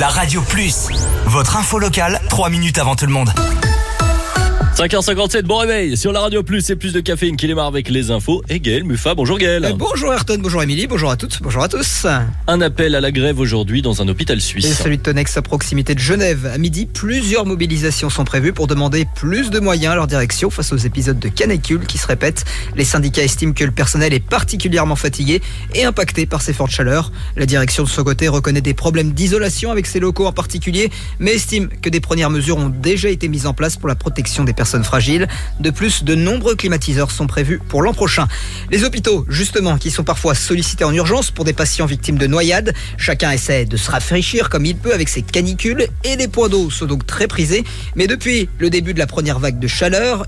la Radio Plus. Votre info locale, 3 minutes avant tout le monde. 5h57, bon réveil sur la Radio Plus et plus de caféine qui démarre avec les infos. Et Gaël Muffa, bonjour Gaël. Bonjour Ayrton, bonjour Émilie, bonjour à toutes, bonjour à tous. Un appel à la grève aujourd'hui dans un hôpital suisse. Et celui de Tonex à proximité de Genève. À midi, plusieurs mobilisations sont prévues pour demander plus de moyens à leur direction face aux épisodes de canicule qui se répètent. Les syndicats estiment que le personnel est particulièrement fatigué et impacté par ces fortes chaleurs. La direction de son côté reconnaît des problèmes d'isolation avec ses locaux en particulier, mais estime que des premières mesures ont déjà été mises en place pour la protection des personnes fragiles. De plus, de nombreux climatiseurs sont prévus pour l'an prochain. Les hôpitaux, justement, qui sont parfois sollicités en urgence pour des patients victimes de noyades. Chacun essaie de se rafraîchir comme il peut avec ces canicules et les points d'eau sont donc très prisés. Mais depuis le début de la première vague de chaleur,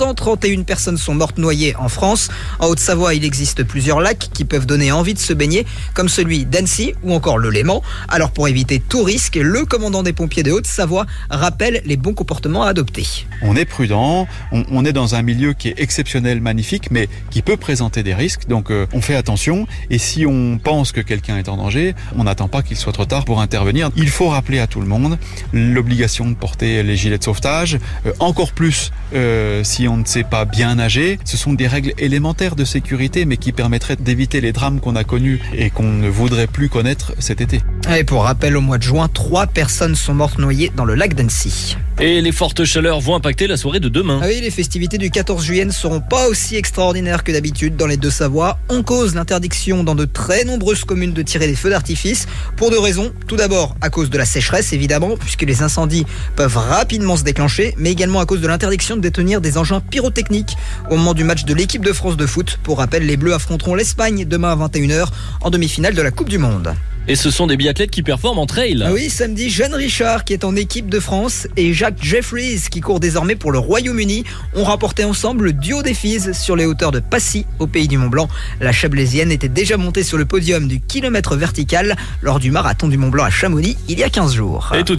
131 personnes sont mortes noyées en France. En Haute-Savoie, il existe plusieurs lacs qui peuvent donner envie de se baigner, comme celui d'Annecy ou encore le Léman. Alors pour éviter tout risque, le commandant des pompiers de Haute-Savoie rappelle les bons comportements à adopter. On est prudent, on est dans un milieu qui est exceptionnel, magnifique, mais qui peut présenter des risques. Donc on fait attention et si on pense que quelqu'un est en danger, on n'attend pas qu'il soit trop tard pour intervenir. Il faut rappeler à tout le monde l'obligation de porter les gilets de sauvetage, encore plus si on ne sait pas bien nager. Ce sont des règles élémentaires de sécurité mais qui permettraient d'éviter les drames qu'on a connus et qu'on ne voudrait plus connaître cet été. Et pour rappel, au mois de juin, 3 personnes sont mortes noyées dans le lac d'Annecy. Et les fortes chaleurs vont impacter la soirée de demain. Ah oui, les festivités du 14 juillet ne seront pas aussi extraordinaires que d'habitude dans les Deux-Savoies. On cause l'interdiction dans de très nombreuses communes de tirer des feux d'artifice pour 2 raisons. Tout d'abord, à cause de la sécheresse, évidemment, puisque les incendies peuvent rapidement se déclencher, mais également à cause de l'interdiction de détenir des engins pyrotechniques au moment du match de l'équipe de France de foot. Pour rappel, les Bleus affronteront l'Espagne demain à 21h en demi-finale de la Coupe du Monde. Et ce sont des biathlètes qui performent en trail. Ah oui, samedi, Jeanne Richard qui est en équipe de France et Jacques Jeffries qui court désormais pour le Royaume-Uni ont remporté ensemble le duo des filles sur les hauteurs de Passy au pays du Mont-Blanc. La Chablaisienne était déjà montée sur le podium du kilomètre vertical lors du marathon du Mont-Blanc à Chamonix il y a 15 jours. Et tout